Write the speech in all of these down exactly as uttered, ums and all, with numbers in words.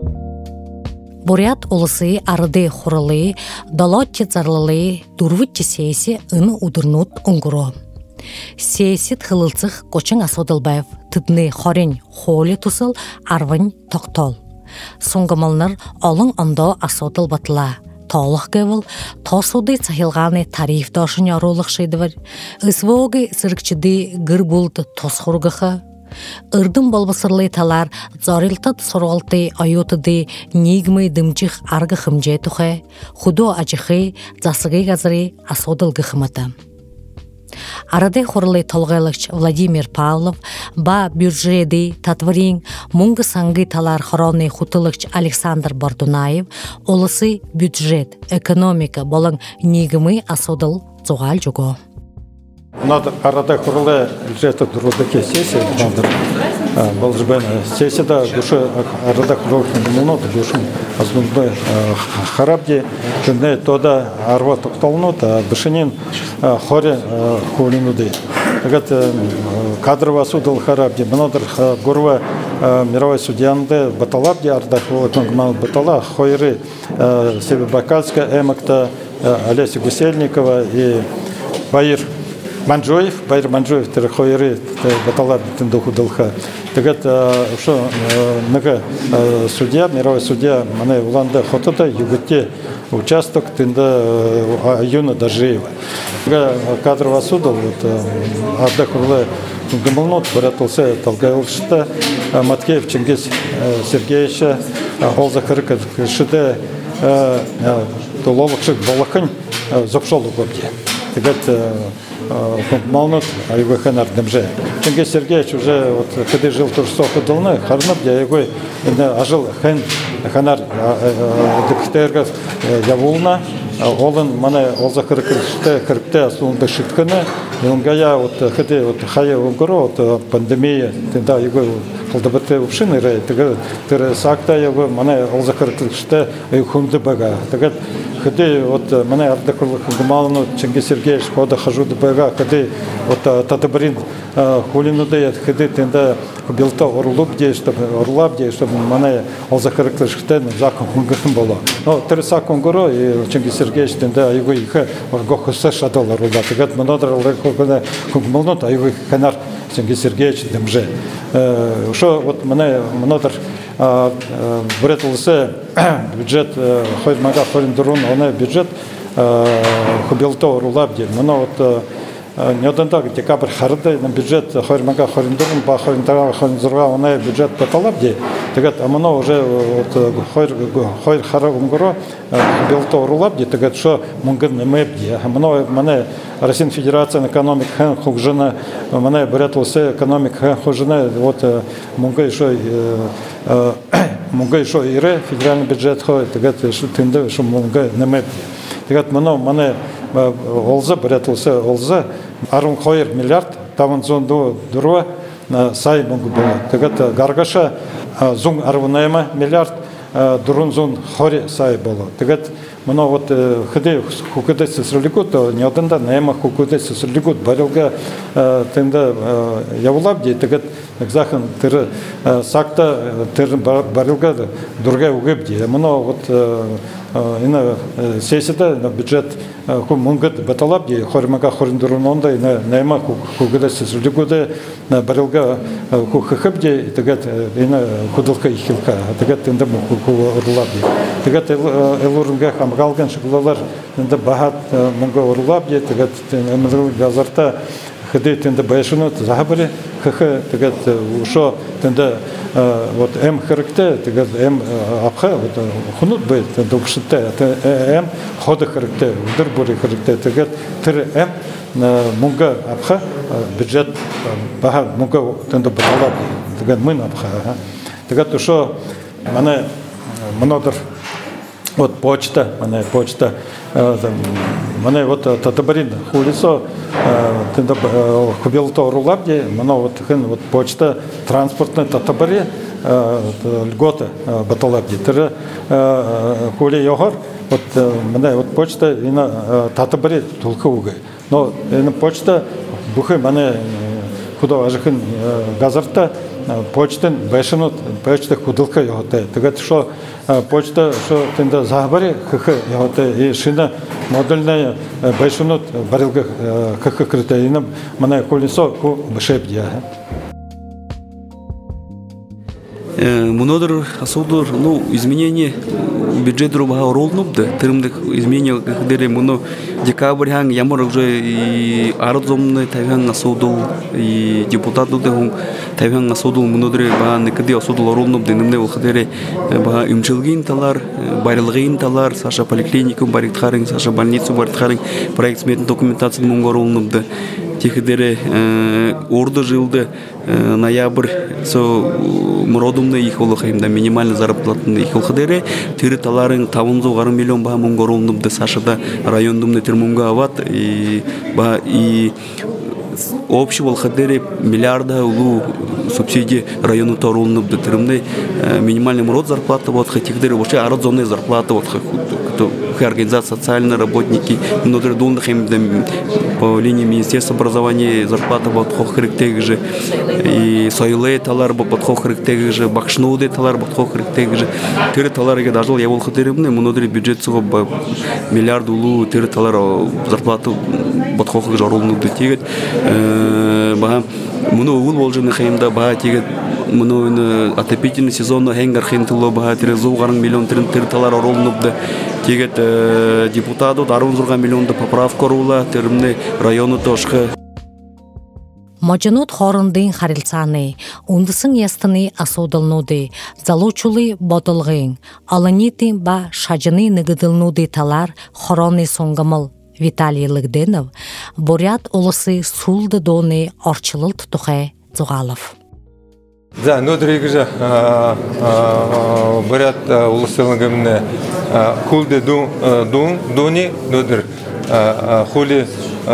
Бурят улысы арыды хуралы, долотчы царлалы, дурвытчы сеси ыны удырнут унгуро. Сеси тхылылцых кочың асодылбаев, тыдны хорень холи тусыл арвань тоқтол. Соңгымалнар олың ондо асодыл батыла. Толық кевыл, тосуды цахилганы тариф дошын ярулық шейдівір. Исвоғы сыркчыды гыр булды тосхургыхы. Үрдім болбысырлы талар зарилтат сорғалты айотыды нигмы дымчық арғы хымжай тұхы, худо ажықы засығы газыры асодыл гыхыматы. Арады хорылы толғайлықч Владимир Павлов, ба бюджеты татварин мұңғы саңғы талар хороны хутылықч Александр Бардунаев, олысы бюджет, экономика болың нигмы асодыл зоғал жүгі. Арада хорылы бюджеті дұрудыке сессия бұл жібен сессияда дүші арада хорылықын мұлыноды дүшін азбынды харабде күнне тода арва тоқталыноды бішінен хоре хулинуды. Кадровый судыл харабде мұнадыр ғұрва мировой судьянды баталабде арада хорылықын батала хойры Себебакальска, Эмакта, Олеся Гусельникова и Баир Манжоев, Байр Манжоев, Терехойры, Баталар, Тендухудалха. Так что много судья, мировой судья, мане Уланда Хотота, Юготе, участок Тенда Аюна Дажиева. Кадровый суд, Ардахурле Гамалнот, Баратулсе, Талгаилшта, Маткеев Чингис Сергеевича, Олзахарка Шиде, Тулолокшик Балахань, Зопшолу Гобде. Так Малнут, а его ханар демже. Чингис Сергеевич уже вот когда жил тоже сохо долны, харнап я его ажил хан ханар депутатов явулна, олен мане олзахаркыште карпте асунда шитканы, илгая вот когда вот хая угро вот пандемия, тогда его колдабате общины рей, тогда тэр сакта его мане олзахаркыште хунды бага. Тогда когда вот мане ардакулы гумалну Чингис Сергеевич хода хожу до бага, когда вот татабрин хулину дает, когда тогда билта орлуб где чтобы орлаб где чтобы мане олзахаркыште закон хунгахм было. Но тэр сакон горо и Чингис Сергеевич тогда его их гохуса шадал орлаб. Тогда манадр когда гумалну а его ханар Чингис Сергеевич демже. Что вот мане манадр Бретулсе бюджет хоть мага ходим дурун, он бюджет хубилто рулабди. Но вот не один так декабрь харды на бюджет хоть мага ходим дурун, ба ходим тара ходим зурга, он бюджет потолабди. Так а мано уже вот хоть хоть харагум горо хубилто рулабди. Так что мунген не мэбди. А мано мане Российская Федерация экономик хэн хужена, мане Бретулсе экономик хэн хужена. Вот мунга еще Мунга еще ире федеральный бюджет ходит, так что тында что мунга немет. Так мано мане олза бретулсе олза арун хойр миллиард таман зонду дурва сай мунга была. Так гаргаша зун арвунайма миллиард дурун зон хоре сай было. Так мано вот ходе хукуде сесриликут не оданда найма хукуде сесриликут барилга тында явлабди так Захын тыр сакта тыр барилга дурга угебди. Мано вот ина сессияда на бюджет мунгат баталабди хормага хорндурунонда ина найма хугада сесриликуде барилга хуххебди так ина худылка ихилка так тында хурлабди. Так элурунга хамгалган шыглалар тында бахат мунга урлабди так эмзил газарта Ходы тенда байшунут захабали, хх, тегат ушо тенда вот эм характе, тегат эм апха, вот хунут бай тенда уште, эм хода характе, дырбури характе, тегат тер эм мунга апха бюджет баха мунга тенда баталаб, тегат мын апха, тегат ушо мане монодр вот почта, мане почта. Мане вот татабарин хулисо тында хубилто рулабди, мано вот хин вот почта транспортная татабари льгота баталабди. Тэр хули йогор вот мане вот почта ина татабари тулка угай. Но ина почта бухы мане худо ажихин газарта почтен бешенут почта худылка яхоте. Тегет шо почта шо тенда захбари хх яхоте и шина модульная бешенут барилга хх критерийна мана колесо ку бешебдия. Мнодер асудор, ну, изменение бюджета рубаха ролнубды, тырымдык изменение кхдере муну декабрь ханг ямар уже и арзомны тавян асудул и депутату дехун тавян асудул мнодер ба некде асудул ролнубды немне кхдере ба имчилгин талар, барилгин талар, Саша поликлиникум баритхарин, Саша больницу баритхарин, проект сметный документации мунго ролнубды. Тихдере орды жылды ноябрь со муродумны их олохаймда минимальный заработный их олхдере тири таларын тавунзу гарым миллион ба мунго ролнубды Сашада райондумны тирмунга ават и ба и общий олхдере миллиарда улу субсидии району торолнубды тирмны минимальный мурод зарплата вот хотихдере вообще арзонная зарплата вот организация социальные работники внутри дундахим по линии Министерства образования зарплата вот хохректег же и сойле талар по хохректег же бакшнуды талар по хохректег же тире талар я даже я волхотеремне внутри бюджет сого миллиард улу тире талар зарплату по хохрек жарулну детигет ба муну ул болжны хаймда ба тигет муну отопительный сезон хенгар хентило ба тире зугарың миллион тирин тире талар оролнубды тигет депутату дарун зурга миллионда поправка рула термне району тошхы Мажанут хорындын харилцаны, ундысын ястыны асудылнуды, залучулы бодылгын, аланитин ба шажыны ныгыдылнуды талар хороны сонгамыл Виталий Лыгденов, Бурят улысы сулды доны орчылыл тутухе Зугалов. Да, но дрегже Бурят улысы лыгымны хулды дун дуни, нодыр хули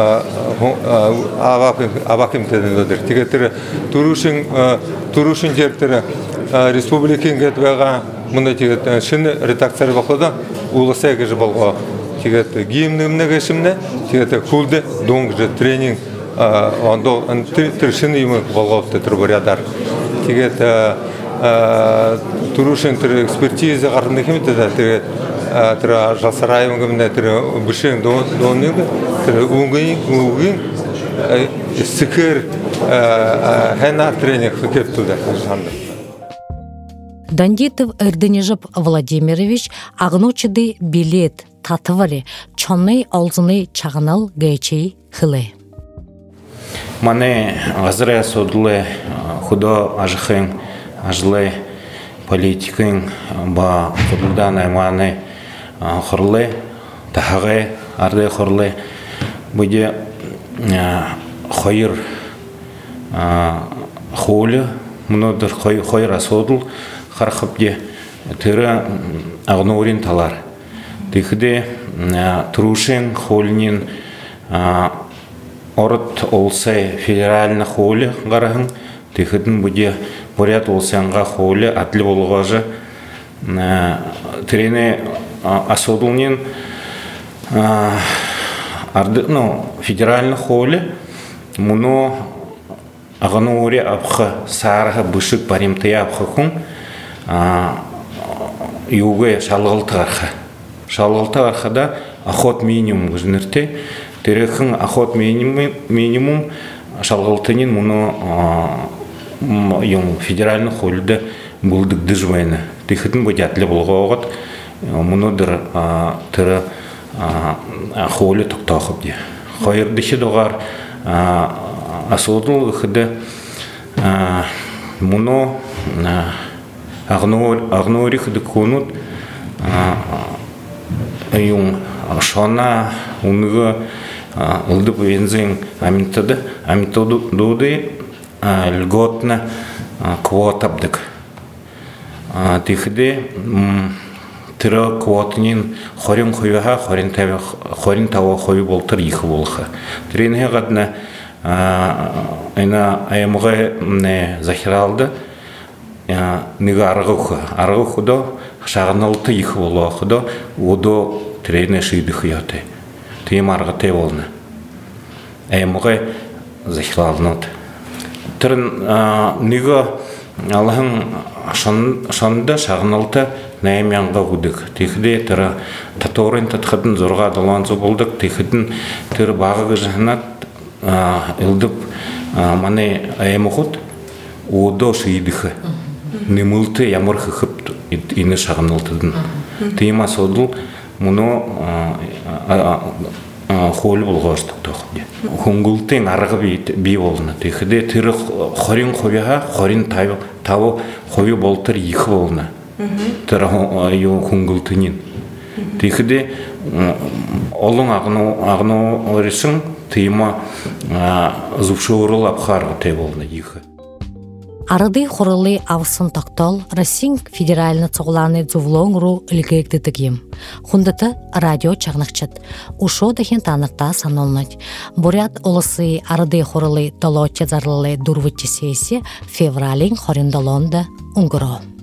аваким тедендер. Тигетер турушин турушин жертері республикин кетвега мына тигет шын редакция бақлада улысы егежі болға. Тигет гимнымны кешімне тигет хулды дун же тренинг ондо тиршин имы болға тетер бурядар. Тигет турушин тир экспертиза қарынды кем теді тигет тра жасараем гамне тра бушен до доны тра унгин унгин сикер хена тренинг хкеп туда жанды. Дандитов Эрденежеп Владимирович агночыды билет татвари чонный алзыны чагынал гечи хылы. Мане азре содлы худо ажхын ажлы политикын ба худудан айманы хорлы тахагы арды хорлы буде хойр холы мнодыр хойр асодул хархапде тыры агнорин талар тихде трушин холнин орот олсы федеральный холы гарахын тихдин буде Бурят олсанга холы атлы болгажы трене асодулнин арды ну федеральный холы муно агнури апха сарха бушык паримтыя апхакун юге шалгалтарха шалгалтархада охот минимум гыжнырте терехин охот минимум минимум шалгалтынин муно юм федеральный холда булдык дыжвайна тихтин бодятлы болгогот мунудыр тыры холы токтохып ди хойр диши догар асудул хыды муно агнор агнори хыды конут юм шона уныгы ылды бензин аминтады аминтоду доды льготно квотабдык. Тихде тыра квотнин хорин хуяха хорин таве хорин таво хой болтыр их болха. Тренге гадна ина аямга не захиралды. Нига аргуха аргухудо шагналты их болохудо удо трене шиды хыяты. Тем аргате волна. Аямга захиралнот. Трен нига Аллахын шонда шағыналты нәймянға күдік. Текіде тірі таторын татқыдың зорға адаланзы болдық. Текідің тірі бағығы жағынат үлдіп маны айымы құд уыдо шиидіхі. Немылты ямырхы қып ині шағыналтыдың. Тейма содыл мұны қолы болғаштық тоқыды. Хуңгылтың арғы бей болына. Текіде тірі қорин қойыға, қорин тавы қойы болтыр екі болына. Тірі хуңгылтыңын. Текіде олың ағыны орысың тейма зұпшы ұрыл апқарғы тей болына екі. Арыды хорылы авсын тақтал Россин федеральны цоғланы зувлоңру үлгекті тігім. Хундаты радио чағнықчыд. Ушо дахен танықта санолнать. Бурят олысы арыды хорылы далотча зарлылы дурвытчы сессия февралин хориндалонда унгро.